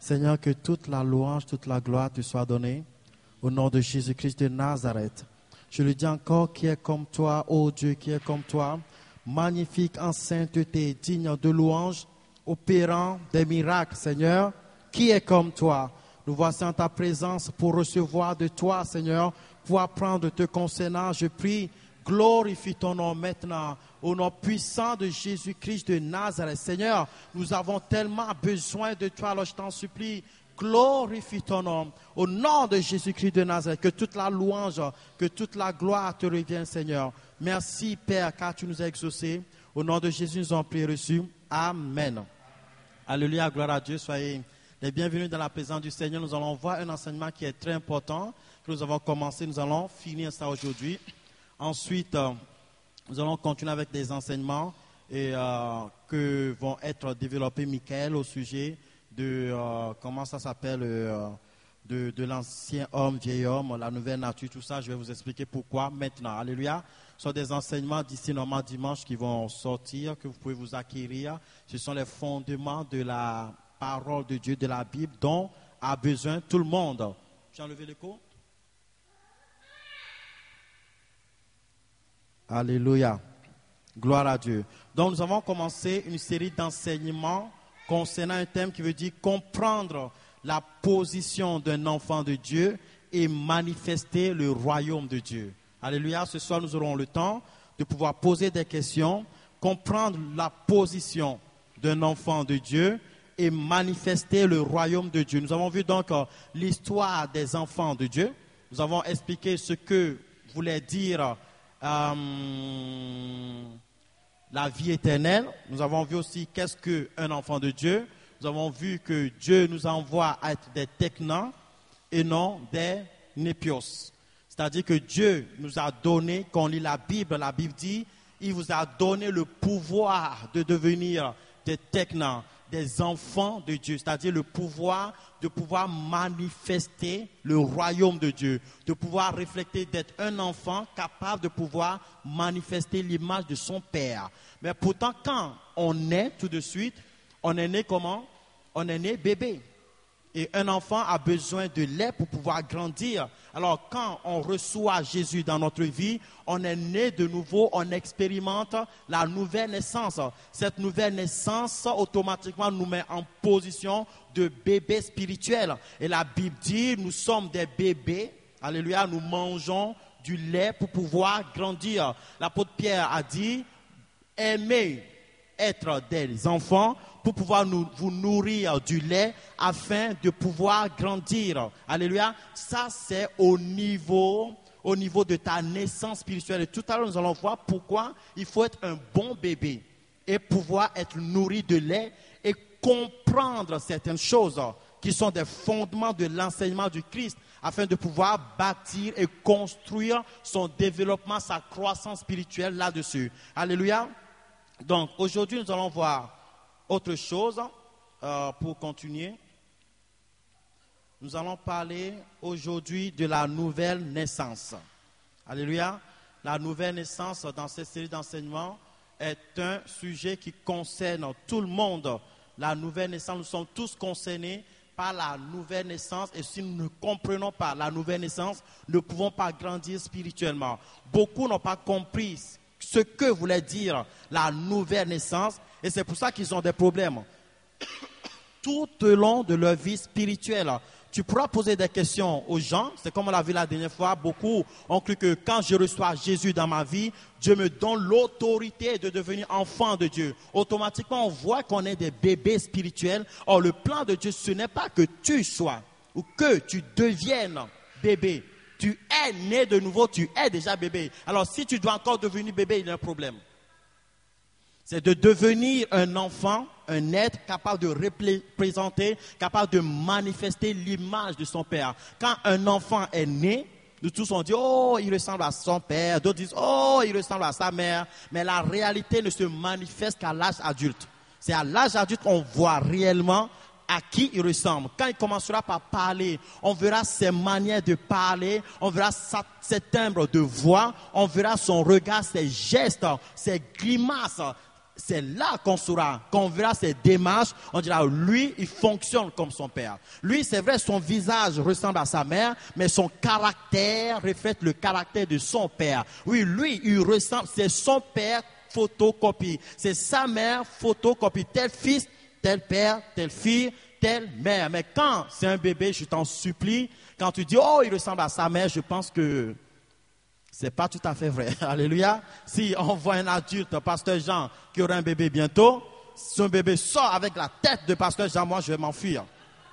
Seigneur, que toute la louange, toute la gloire te soit donnée au nom de Jésus-Christ de Nazareth. Je le dis encore, qui est comme toi, ô Dieu, qui est comme toi, magnifique en sainteté, digne de louange, opérant des miracles, Seigneur, qui est comme toi. Nous voici en ta présence pour recevoir de toi, Seigneur, pour apprendre de te concernant. Je prie, glorifie ton nom maintenant, au nom puissant de Jésus-Christ de Nazareth. Seigneur, nous avons tellement besoin de toi, alors je t'en supplie, glorifie ton nom, au nom de Jésus-Christ de Nazareth, que toute la louange, que toute la gloire te revienne, Seigneur. Merci, Père, car tu nous as exaucés. Au nom de Jésus, nous avons prié reçu. Amen. Alléluia, gloire à Dieu, soyez les bienvenus dans la présence du Seigneur. Nous allons voir un enseignement qui est très important, que nous avons commencé, nous allons finir ça aujourd'hui. Ensuite, nous allons continuer avec des enseignements que vont être développés, Michael, au sujet de, comment ça s'appelle, de l'ancien homme, vieil homme, la nouvelle nature, tout ça. Je vais vous expliquer pourquoi maintenant. Alléluia. Ce sont des enseignements d'ici normalement dimanche qui vont sortir, que vous pouvez vous acquérir. Ce sont les fondements de la parole de Dieu, de la Bible, dont a besoin tout le monde. J'ai enlevé l'écho? Alléluia. Gloire à Dieu. Donc nous avons commencé une série d'enseignements concernant un thème qui veut dire comprendre la position d'un enfant de Dieu et manifester le royaume de Dieu. Alléluia. Ce soir, nous aurons le temps de pouvoir poser des questions, comprendre la position d'un enfant de Dieu et manifester le royaume de Dieu. Nous avons vu donc l'histoire des enfants de Dieu. Nous avons expliqué ce que voulait dire la vie éternelle. Nous avons vu aussi qu'est-ce qu'un enfant de Dieu. Nous avons vu que Dieu nous envoie à être des teknans et non des népios. C'est-à-dire que Dieu nous a donné, quand on lit la Bible dit, il vous a donné le pouvoir de devenir des teknans, des enfants de Dieu. C'est-à-dire le pouvoir de pouvoir manifester le royaume de Dieu, de pouvoir refléter, d'être un enfant capable de pouvoir manifester l'image de son Père. Mais pourtant, quand on naît tout de suite, on est né comment? On est né bébé. Et un enfant a besoin de lait pour pouvoir grandir. Alors, quand on reçoit Jésus dans notre vie, on est né de nouveau, on expérimente la nouvelle naissance. Cette nouvelle naissance, automatiquement, nous met en position de bébé spirituel. Et la Bible dit, nous sommes des bébés. Alléluia, nous mangeons du lait pour pouvoir grandir. L'apôtre Pierre a dit, aimez être des enfants pour pouvoir vous nourrir du lait afin de pouvoir grandir. Alléluia. Ça, c'est au niveau de ta naissance spirituelle. Et tout à l'heure, nous allons voir pourquoi il faut être un bon bébé et pouvoir être nourri de lait et comprendre certaines choses qui sont des fondements de l'enseignement du Christ afin de pouvoir bâtir et construire son développement, sa croissance spirituelle là-dessus. Alléluia. Donc, aujourd'hui, nous allons voir autre chose pour continuer. Nous allons parler aujourd'hui de la nouvelle naissance. Alléluia. La nouvelle naissance dans cette série d'enseignements est un sujet qui concerne tout le monde. La nouvelle naissance, nous sommes tous concernés par la nouvelle naissance. Et si nous ne comprenons pas la nouvelle naissance, nous ne pouvons pas grandir spirituellement. Beaucoup n'ont pas compris ce que voulait dire la nouvelle naissance. Et c'est pour ça qu'ils ont des problèmes. Tout au long de leur vie spirituelle, tu pourras poser des questions aux gens. C'est comme on l'a vu la dernière fois. Beaucoup ont cru que quand je reçois Jésus dans ma vie, Dieu me donne l'autorité de devenir enfant de Dieu. Automatiquement, on voit qu'on est des bébés spirituels. Or, le plan de Dieu, ce n'est pas que tu sois ou que tu deviennes bébé. Tu es né de nouveau, tu es déjà bébé. Alors, si tu dois encore devenir bébé, il y a un problème. C'est de devenir un enfant, un être capable de représenter, capable de manifester l'image de son père. Quand un enfant est né, nous tous on dit, oh, il ressemble à son père. D'autres disent, oh, il ressemble à sa mère. Mais la réalité ne se manifeste qu'à l'âge adulte. C'est à l'âge adulte qu'on voit réellement à qui il ressemble. Quand il commencera par parler, on verra ses manières de parler, on verra ses timbres de voix, on verra son regard, ses gestes, ses grimaces. c'est là qu'on saura, qu'on verra ses démarches, on dira, lui, il fonctionne comme son père. Lui, c'est vrai, son visage ressemble à sa mère, mais son caractère reflète le caractère de son père. Oui, lui, il ressemble, c'est son père photocopie. C'est sa mère photocopie. Tel fils, tel père, telle fille, telle mère. Mais quand c'est un bébé, je t'en supplie, quand tu dis, oh, il ressemble à sa mère, je pense que c'est pas tout à fait vrai. Alléluia. Si on voit un adulte, pasteur Jean, qui aura un bébé bientôt, si un bébé sort avec la tête de pasteur Jean, moi, je vais m'enfuir.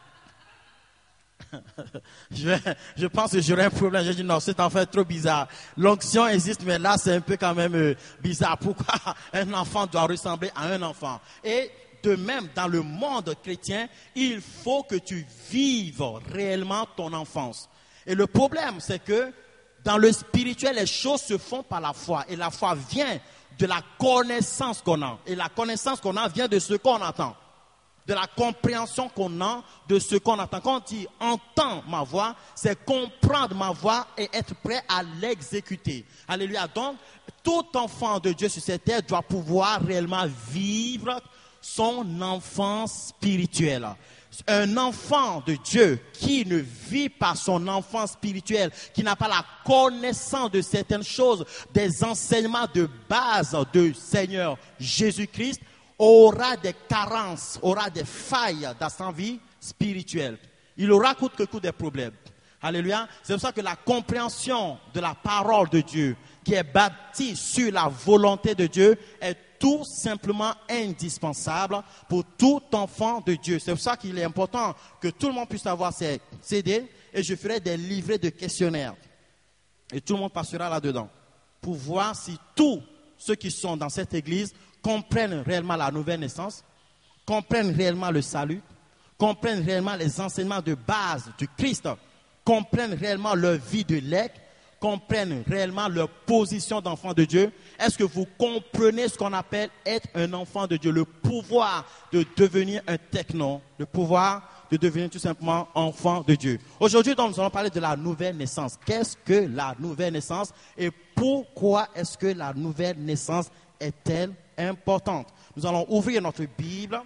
Je pense que j'aurai un problème. J'ai dit non, cet enfant est trop bizarre. L'onction existe, mais là, c'est un peu quand même bizarre. Pourquoi un enfant doit ressembler à un enfant? Et de même, dans le monde chrétien, il faut que tu vives réellement ton enfance. Et le problème, c'est que dans le spirituel, les choses se font par la foi. Et la foi vient de la connaissance qu'on a. Et la connaissance qu'on a vient de ce qu'on entend. De la compréhension qu'on a de ce qu'on entend. Quand on dit « entends ma voix », c'est comprendre ma voix et être prêt à l'exécuter. Alléluia. Donc, tout enfant de Dieu sur cette terre doit pouvoir réellement vivre son enfance spirituelle. Un enfant de Dieu qui ne vit pas son enfance spirituelle, qui n'a pas la connaissance de certaines choses, des enseignements de base du Seigneur Jésus-Christ, aura des carences, aura des failles dans sa vie spirituelle. Il aura coûte que coûte des problèmes. Alléluia. C'est pour ça que la compréhension de la parole de Dieu, qui est bâtie sur la volonté de Dieu, est tout simplement indispensable pour tout enfant de Dieu. C'est pour ça qu'il est important que tout le monde puisse avoir ses CD et je ferai des livrets de questionnaires. Et tout le monde passera là-dedans pour voir si tous ceux qui sont dans cette église comprennent réellement la nouvelle naissance, comprennent réellement le salut, comprennent réellement les enseignements de base du Christ, comprennent réellement leur vie de l'aigle, comprennent réellement leur position d'enfant de Dieu. Est-ce que vous comprenez ce qu'on appelle être un enfant de Dieu, le pouvoir de devenir un technon, le pouvoir de devenir tout simplement enfant de Dieu. Aujourd'hui, donc, nous allons parler de la nouvelle naissance. Qu'est-ce que la nouvelle naissance et pourquoi est-ce que la nouvelle naissance est-elle importante? Nous allons ouvrir notre Bible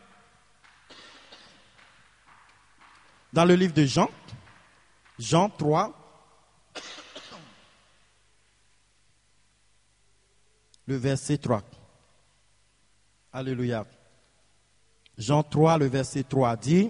dans le livre de Jean, Jean 3, le verset 3. Alléluia. Jean 3, le verset 3 dit,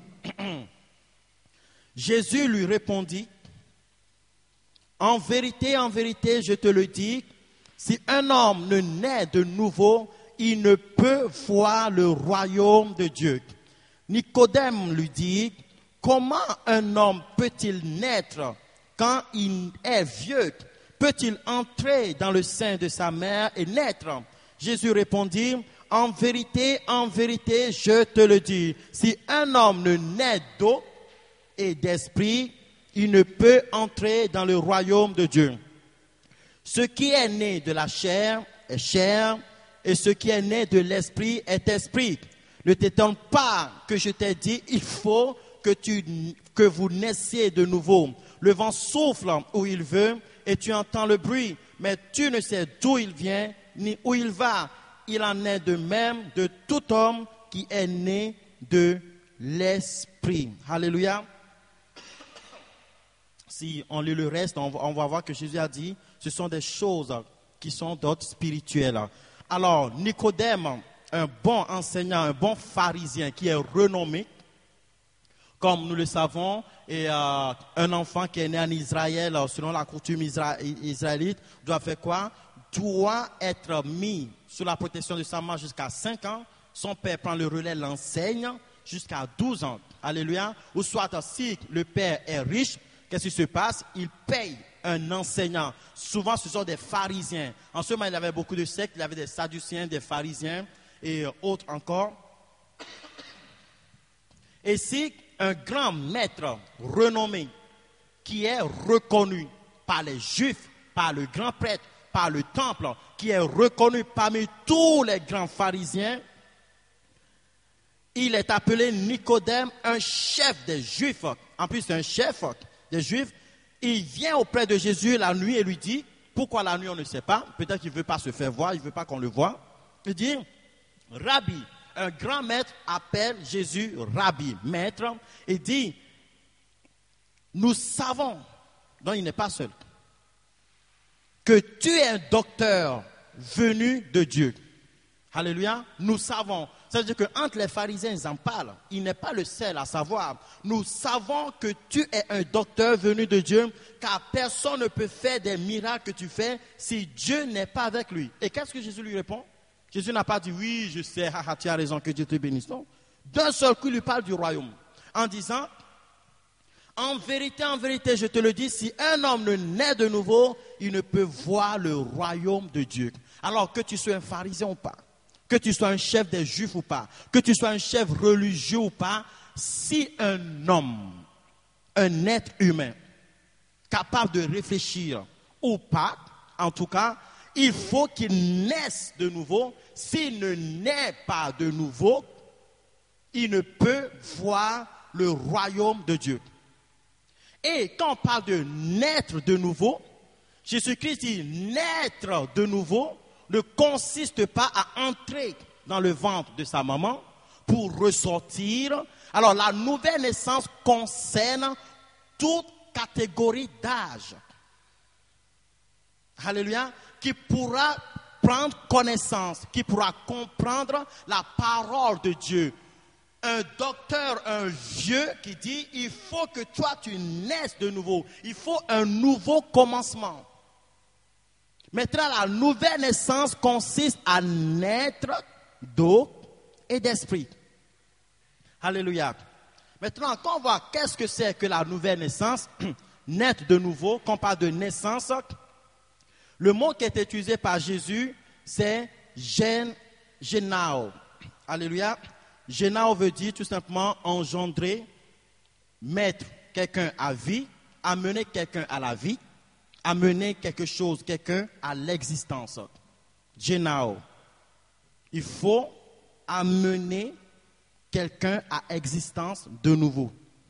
Jésus lui répondit, en vérité, je te le dis, si un homme ne naît de nouveau, il ne peut voir le royaume de Dieu. Nicodème lui dit, comment un homme peut-il naître quand il est vieux? Peut-il entrer dans le sein de sa mère et naître? Jésus répondit, en vérité, je te le dis, si un homme ne naît d'eau et d'esprit, il ne peut entrer dans le royaume de Dieu. Ce qui est né de la chair est chair, et ce qui est né de l'esprit est esprit. Ne t'étonne pas que je t'ai dit, il faut que vous naissiez de nouveau. Le vent souffle où il veut, et tu entends le bruit, mais tu ne sais d'où il vient, ni où il va. Il en est de même de tout homme qui est né de l'esprit. Alléluia. Si on lit le reste, on va voir que Jésus a dit, ce sont des choses qui sont d'ordre spirituel. Alors, Nicodème, un bon enseignant, un bon pharisien qui est renommé, comme nous le savons, et un enfant qui est né en Israël, selon la coutume israélite, doit faire quoi? Doit être mis sous la protection de sa mère jusqu'à 5 ans. Son père prend le relais, l'enseigne jusqu'à 12 ans. Alléluia. Ou soit si le père est riche, qu'est-ce qui se passe? Il paye un enseignant. Souvent, ce sont des pharisiens. En ce moment, il y avait beaucoup de sectes. Il y avait des sadduciens, des pharisiens et autres encore. Et si un grand maître renommé qui est reconnu par les Juifs, par le grand prêtre, par le temple, qui est reconnu parmi tous les grands pharisiens, il est appelé Nicodème, un chef des Juifs. En plus, c'est un chef des Juifs. Il vient auprès de Jésus la nuit et lui dit, pourquoi la nuit on ne sait pas, peut-être qu'il ne veut pas se faire voir, il ne veut pas qu'on le voie. Il dit, Rabbi. Un grand maître appelle Jésus Rabbi, maître, et dit, nous savons, donc il n'est pas seul, que tu es un docteur venu de Dieu. Alléluia. Nous savons. C'est-à-dire qu'entre les pharisiens, ils en parlent. Il n'est pas le seul à savoir. Nous savons que tu es un docteur venu de Dieu, car personne ne peut faire des miracles que tu fais si Dieu n'est pas avec lui. Et qu'est-ce que Jésus lui répond? Jésus n'a pas dit, oui, je sais, tu as raison, que Dieu te bénisse. Non. D'un seul coup, il lui parle du royaume. En disant, en vérité, je te le dis, si un homme ne naît de nouveau, il ne peut voir le royaume de Dieu. Alors que tu sois un pharisien ou pas, que tu sois un chef des Juifs ou pas, que tu sois un chef religieux ou pas, si un homme, un être humain, capable de réfléchir ou pas, en tout cas, il faut qu'il naisse de nouveau. S'il ne naît pas de nouveau, il ne peut voir le royaume de Dieu. Et quand on parle de naître de nouveau, Jésus-Christ dit naître de nouveau ne consiste pas à entrer dans le ventre de sa maman pour ressortir. Alors la nouvelle naissance concerne toute catégorie d'âge. Alléluia. Qui pourra prendre connaissance, qui pourra comprendre la parole de Dieu. Un docteur, un vieux qui dit, il faut que toi tu naisses de nouveau. Il faut un nouveau commencement. Maintenant, la nouvelle naissance consiste à naître d'eau et d'esprit. Alléluia. Maintenant, quand on voit qu'est-ce que c'est que la nouvelle naissance, naître de nouveau, quand on parle de naissance, le mot qui est utilisé par Jésus, c'est génao. Alléluia. Génao veut dire tout simplement engendrer, mettre quelqu'un à vie, amener quelqu'un à la vie, amener quelque chose, quelqu'un à l'existence. Génao. Il faut amener quelqu'un à existence de nouveau.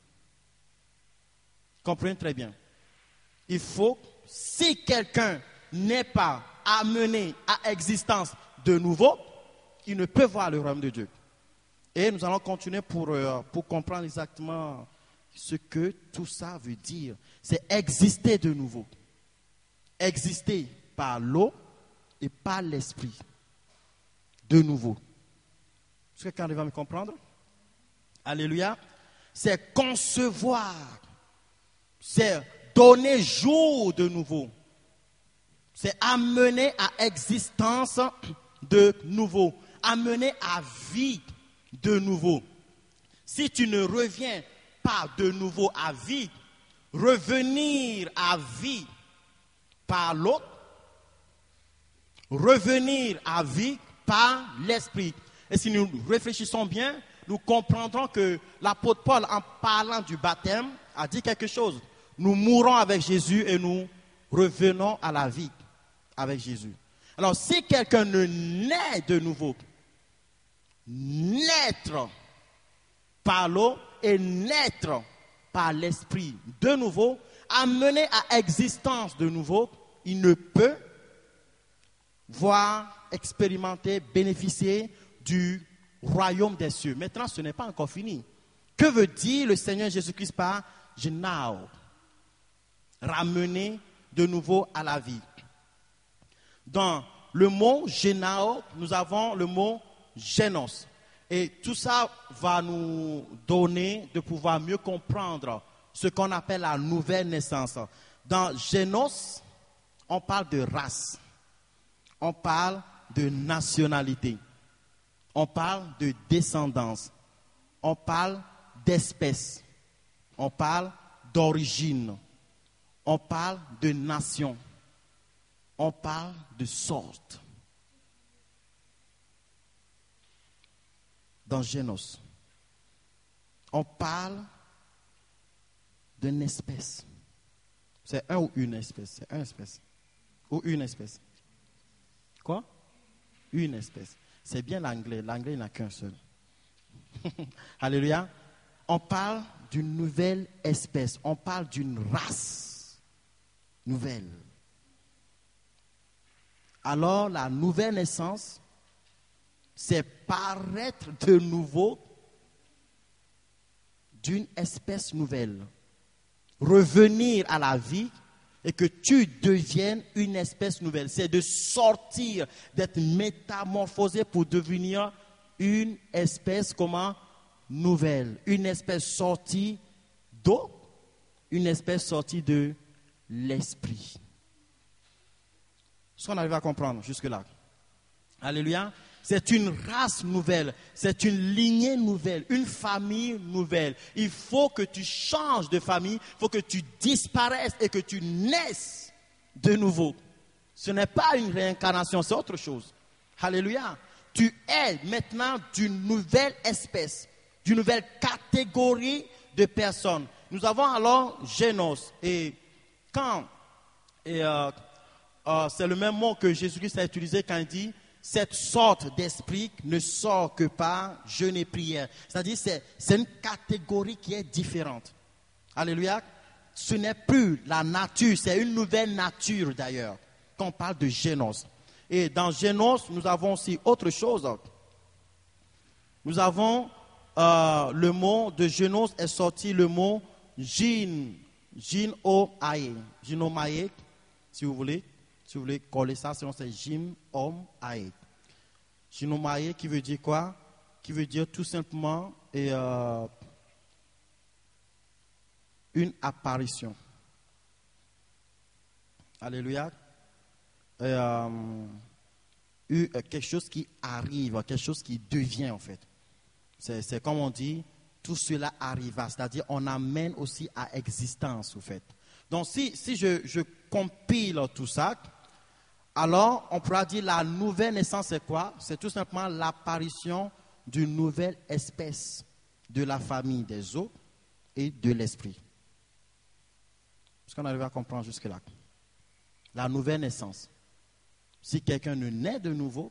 Comprenez très bien. Il faut, si quelqu'un n'est pas amené à existence de nouveau, il ne peut voir le royaume de Dieu. Et nous allons continuer pour comprendre exactement ce que tout ça veut dire. C'est exister de nouveau. Exister par l'eau et par l'esprit. De nouveau. Est-ce que quelqu'un va me comprendre? Alléluia. C'est concevoir. C'est donner jour de nouveau. C'est amener à existence de nouveau. Amener à vie de nouveau. Si tu ne reviens pas de nouveau à vie, revenir à vie par l'eau, revenir à vie par l'esprit. Et si nous réfléchissons bien, nous comprendrons que l'apôtre Paul, en parlant du baptême, a dit quelque chose. Nous mourons avec Jésus et nous revenons à la vie avec Jésus. Alors, si quelqu'un ne naît de nouveau, naître par l'eau et naître par l'esprit de nouveau, amené à existence de nouveau, il ne peut voir, expérimenter, bénéficier du royaume des cieux. Maintenant, ce n'est pas encore fini. Que veut dire le Seigneur Jésus-Christ par génao? Ramener de nouveau à la vie. Dans le mot génao, nous avons le mot génos. Et tout ça va nous donner de pouvoir mieux comprendre ce qu'on appelle la nouvelle naissance. Dans génos, on parle de race. On parle de nationalité. On parle de descendance. On parle d'espèce. On parle d'origine. On parle de nation. On parle de sorte. Dans Génos, on parle d'une espèce. C'est un ou une espèce? C'est une espèce. Ou une espèce. Quoi? Une espèce. C'est bien l'anglais. L'anglais, il n'y en a qu'un seul. Alléluia. On parle d'une nouvelle espèce. On parle d'une race nouvelle. Alors, la nouvelle naissance c'est paraître de nouveau d'une espèce nouvelle. Revenir à la vie et que tu deviennes une espèce nouvelle. C'est de sortir, d'être métamorphosé pour devenir une espèce comment nouvelle. Une espèce sortie d'eau, une espèce sortie de l'esprit. Ce qu'on arrive à comprendre jusque-là. Alléluia. C'est une race nouvelle, c'est une lignée nouvelle, une famille nouvelle. Il faut que tu changes de famille, il faut que tu disparaisses et que tu naisses de nouveau. Ce n'est pas une réincarnation, c'est autre chose. Alléluia. Tu es maintenant d'une nouvelle espèce, d'une nouvelle catégorie de personnes. Nous avons alors génos. Et c'est le même mot que Jésus-Christ a utilisé quand il dit cette sorte d'esprit ne sort que par jeûne et prière. C'est-à-dire c'est une catégorie qui est différente. Alléluia. Ce n'est plus la nature, c'est une nouvelle nature d'ailleurs. Quand on parle de génos. Et dans génos, nous avons aussi autre chose. Nous avons le mot de génos est sorti le mot Jin-o-ae. Jin-o-mae, si vous voulez. Si vous voulez coller ça, sinon c'est Jim-om-ae. Jin-o-mae qui veut dire quoi? Qui veut dire tout simplement une apparition. Alléluia. Quelque chose qui arrive, quelque chose qui devient en fait. C'est comme on dit, tout cela arriva. C'est-à-dire on amène aussi à existence en fait. Donc si je compile tout ça, alors on pourra dire la nouvelle naissance c'est quoi? C'est tout simplement l'apparition d'une nouvelle espèce de la famille des eaux et de l'esprit. Est-ce qu'on arrive à comprendre jusque-là? La nouvelle naissance. Si quelqu'un ne naît de nouveau,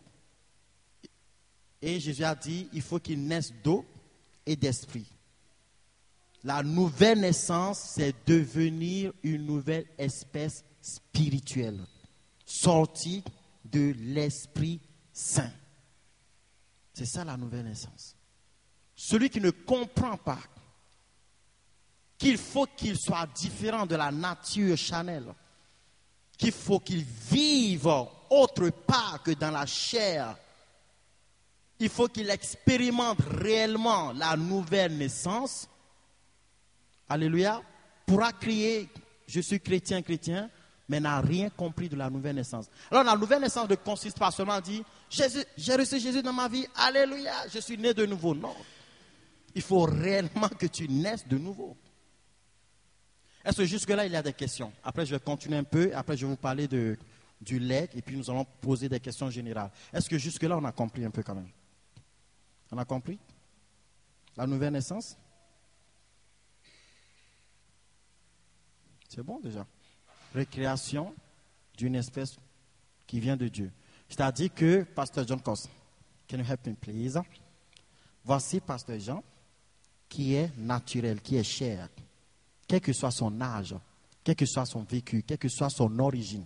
et Jésus a dit, il faut qu'il naisse d'eau et d'esprit. La nouvelle naissance, c'est devenir une nouvelle espèce spirituelle, sortie de l'Esprit Saint. C'est ça la nouvelle naissance. Celui qui ne comprend pas qu'il faut qu'il soit différent de la nature charnelle, qu'il faut qu'il vive autre part que dans la chair, il faut qu'il expérimente réellement la nouvelle naissance. Alléluia. Pourra crier, je suis chrétien, mais n'a rien compris de la nouvelle naissance. Alors la nouvelle naissance ne consiste pas seulement à dire, j'ai reçu Jésus dans ma vie, alléluia, je suis né de nouveau. Non. Il faut réellement que tu naisses de nouveau. Est-ce que jusque-là, il y a des questions? Après, je vais continuer un peu, après je vais vous parler du lait, et puis nous allons poser des questions générales. Est-ce que jusque-là, on a compris un peu quand même? On a compris? La nouvelle naissance? C'est bon déjà. Récréation d'une espèce qui vient de Dieu. C'est-à-dire que, Pasteur John Cos, can you help me please? Voici Pasteur Jean, qui est naturel, qui est chair, quel que soit son âge, quel que soit son vécu, quelle que soit son origine.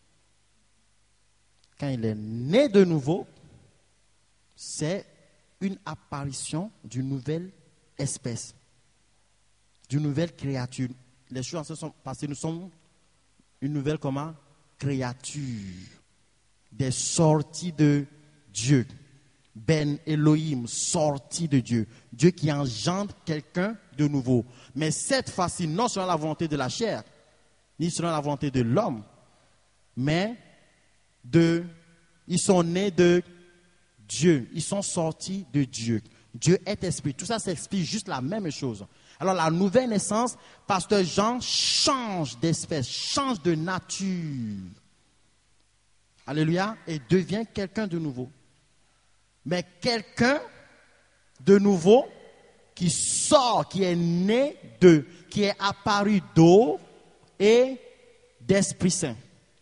Quand il est né de nouveau, c'est une apparition d'une nouvelle espèce, d'une nouvelle créature. Les choses se sont passées, nous sommes une nouvelle comment? Créature, des sorties de Dieu. Ben Elohim, sorti de Dieu. Dieu qui engendre quelqu'un de nouveau. Mais cette fois-ci, non selon la volonté de la chair, ni selon la volonté de l'homme, mais ils sont nés de Dieu. Ils sont sortis de Dieu. Dieu est esprit. Tout ça s'explique juste la même chose. Alors la nouvelle naissance, Pasteur Jean change d'espèce, change de nature. Alléluia. Et devient quelqu'un de nouveau. Mais quelqu'un de nouveau qui sort, qui est né de, qui est apparu d'eau et d'Esprit Saint.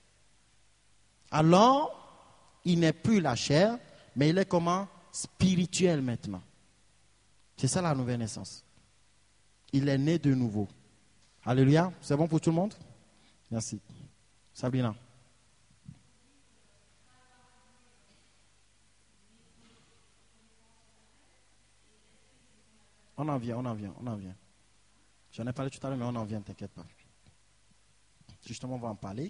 Alors, il n'est plus la chair, mais il est comment? Spirituel maintenant. C'est ça la nouvelle naissance. Il est né de nouveau. Alléluia. C'est bon pour tout le monde? Merci. Sabrina. On en vient. J'en ai parlé tout à l'heure, mais on en vient, t'inquiète pas. Justement, on va en parler.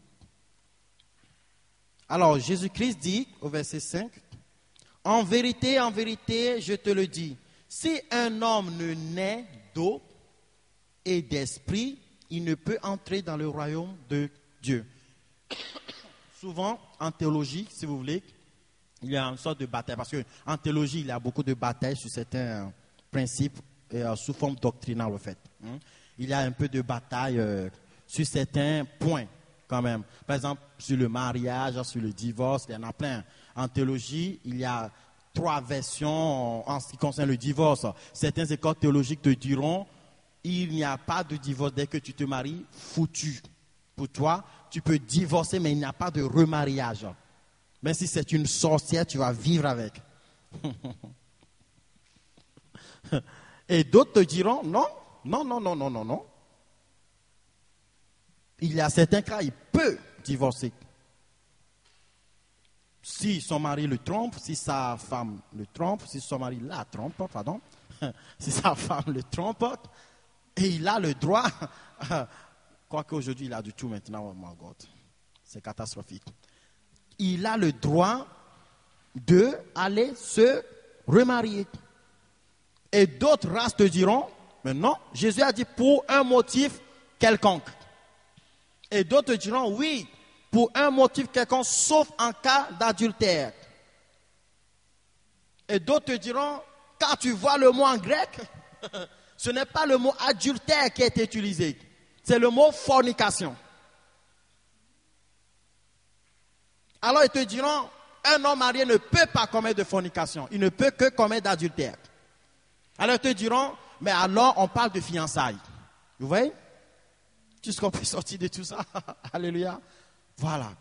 Alors, Jésus-Christ dit au verset 5, « En vérité, je te le dis, si un homme ne naît d'eau et d'esprit, il ne peut entrer dans le royaume de Dieu. » Souvent, en théologie, si vous voulez, il y a une sorte de bataille. Parce qu'en théologie, il y a beaucoup de batailles sur certains principes sous forme doctrinale, en fait. Il y a un peu de bataille sur certains points, quand même. Par exemple, sur le mariage, sur le divorce, il y en a plein. En théologie, il y a 3 versions en ce qui concerne le divorce. Certaines écoles théologiques te diront, il n'y a pas de divorce dès que tu te maries, foutu. Pour toi, tu peux divorcer, mais il n'y a pas de remariage. Même si c'est une sorcière, tu vas vivre avec. Et d'autres te diront, non. Il y a certains cas, il peut divorcer. Si son mari le trompe, si sa femme le trompe, si son mari la trompe, pardon, si sa femme le trompe, et il a le droit, quoique aujourd'hui il a du tout maintenant, oh my God, c'est catastrophique. Il a le droit d'aller se remarier. Et d'autres races te diront, mais non, Jésus a dit pour un motif quelconque. Et d'autres te diront, oui, pour un motif quelconque, sauf en cas d'adultère. Et d'autres te diront, quand tu vois le mot en grec, ce n'est pas le mot adultère qui est utilisé, c'est le mot fornication. Alors ils te diront, un homme marié ne peut pas commettre de fornication, il ne peut que commettre d'adultère. Alors ils te diront, mais alors on parle de fiançailles. Vous voyez? Tout ce qu'on peut sortir de tout ça. Alléluia. Voilà.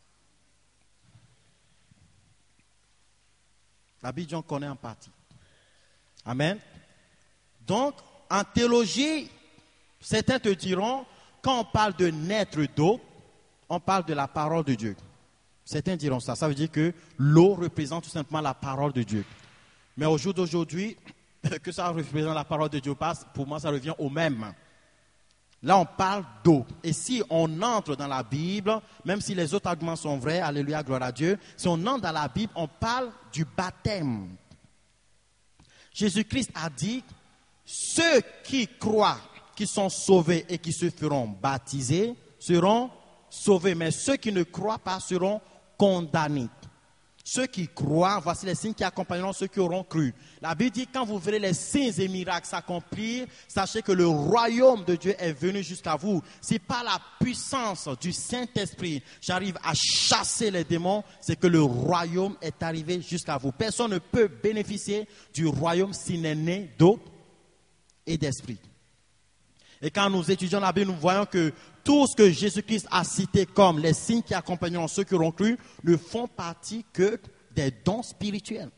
La Bible, on connaît en partie. Amen. Donc, en théologie, certains te diront, quand on parle de naître d'eau, on parle de la parole de Dieu. Certains diront ça. Ça veut dire que l'eau représente tout simplement la parole de Dieu. Mais au jour d'aujourd'hui, que ça représente la parole de Dieu, pour moi, ça revient au même. Là, on parle d'eau. Et si on entre dans la Bible, même si les autres arguments sont vrais, alléluia, gloire à Dieu, si on entre dans la Bible, on parle du baptême. Jésus-Christ a dit, ceux qui croient, qui sont sauvés et qui se feront baptiser, seront sauvés. Mais ceux qui ne croient pas seront condamnés. Ceux qui croient, voici les signes qui accompagneront ceux qui auront cru. La Bible dit, quand vous verrez les signes et miracles s'accomplir, sachez que le royaume de Dieu est venu jusqu'à vous. Si par la puissance du Saint-Esprit, j'arrive à chasser les démons, c'est que le royaume est arrivé jusqu'à vous. Personne ne peut bénéficier du royaume s'il n'est né d'eau et d'esprit. Et quand nous étudions la Bible, nous voyons que tout ce que Jésus-Christ a cité comme les signes qui accompagneront ceux qui auront cru ne font partie que des dons spirituels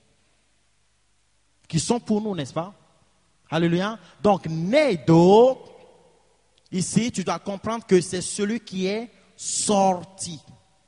qui sont pour nous, n'est-ce pas? Alléluia. Donc, né d'eau, ici, tu dois comprendre que c'est celui qui est sorti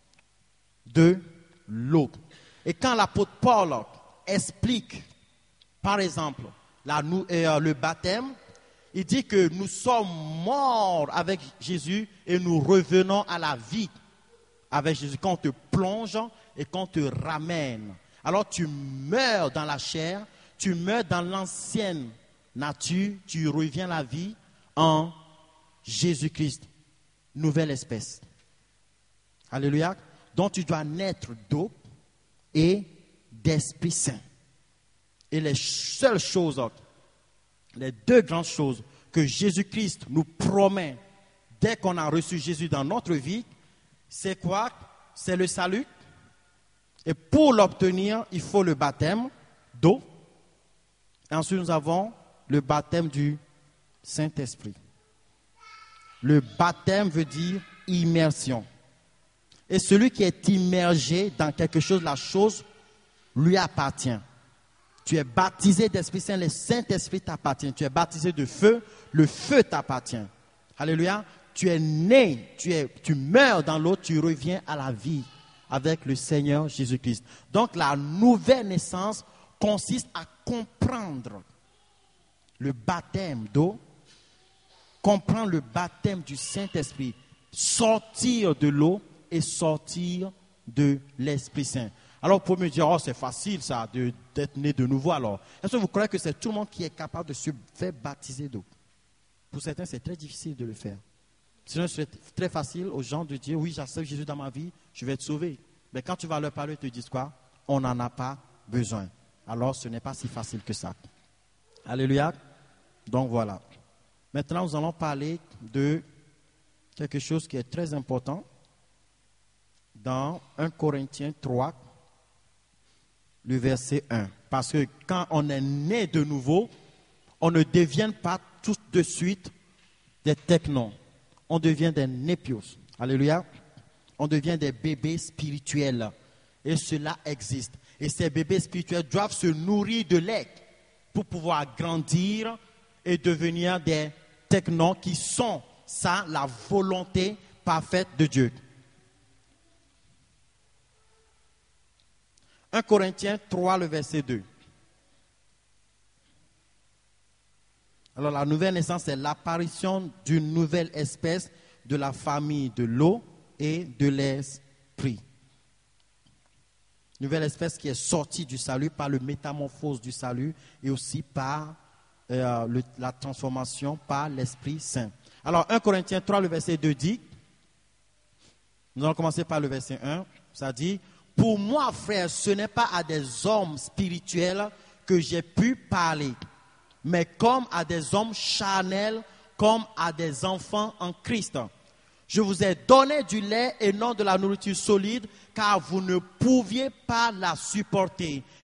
de l'eau. Et quand l'apôtre Paul explique, par exemple, le baptême, il dit que nous sommes morts avec Jésus et nous revenons à la vie avec Jésus. Quand on te plonge et qu'on te ramène, alors tu meurs dans la chair, tu meurs dans l'ancienne nature, tu reviens à la vie en Jésus-Christ, nouvelle espèce. Alléluia. Donc tu dois naître d'eau et d'Esprit Saint. Et les seules choses, les 2 grandes choses que Jésus-Christ nous promet dès qu'on a reçu Jésus dans notre vie, c'est quoi? C'est le salut. Et pour l'obtenir, il faut le baptême d'eau. Et ensuite, nous avons le baptême du Saint-Esprit. Le baptême veut dire immersion. Et celui qui est immergé dans quelque chose, la chose lui appartient. Tu es baptisé d'Esprit Saint, le Saint-Esprit t'appartient. Tu es baptisé de feu, le feu t'appartient. Alléluia. Tu es né, tu meurs dans l'eau, tu reviens à la vie avec le Seigneur Jésus-Christ. Donc la nouvelle naissance consiste à comprendre le baptême d'eau comprend le baptême du Saint-Esprit. Sortir de l'eau et sortir de l'Esprit Saint. Alors, pour me dire, oh, c'est facile ça, d'être né de nouveau alors. Est-ce que vous croyez que c'est tout le monde qui est capable de se faire baptiser d'eau? Pour certains, c'est très difficile de le faire. Sinon, c'est très facile aux gens de dire, oui, j'accepte Jésus dans ma vie, je vais être sauvé. Mais quand tu vas leur parler, ils te disent quoi? On n'en a pas besoin. Alors, ce n'est pas si facile que ça. Alléluia. Donc, voilà. Maintenant, nous allons parler de quelque chose qui est très important dans 1 Corinthiens 3, le verset 1. Parce que quand on est né de nouveau, on ne devient pas tout de suite des technos. On devient des népios. Alléluia. On devient des bébés spirituels. Et cela existe. Et ces bébés spirituels doivent se nourrir de lait pour pouvoir grandir et devenir des technos qui sont ça, la volonté parfaite de Dieu. 1 Corinthiens 3, le verset 2. Alors la nouvelle naissance, c'est l'apparition d'une nouvelle espèce de la famille de l'eau et de l'esprit. Nouvelle espèce qui est sortie du salut par le métamorphose du salut et aussi par la transformation par l'Esprit Saint. Alors 1 Corinthiens 3, le verset 2 dit, nous allons commencer par le verset 1, ça dit, « Pour moi, frère, ce n'est pas à des hommes spirituels que j'ai pu parler, mais comme à des hommes charnels, comme à des enfants en Christ. Je vous ai donné du lait et non de la nourriture solide, car vous ne pouviez pas la supporter.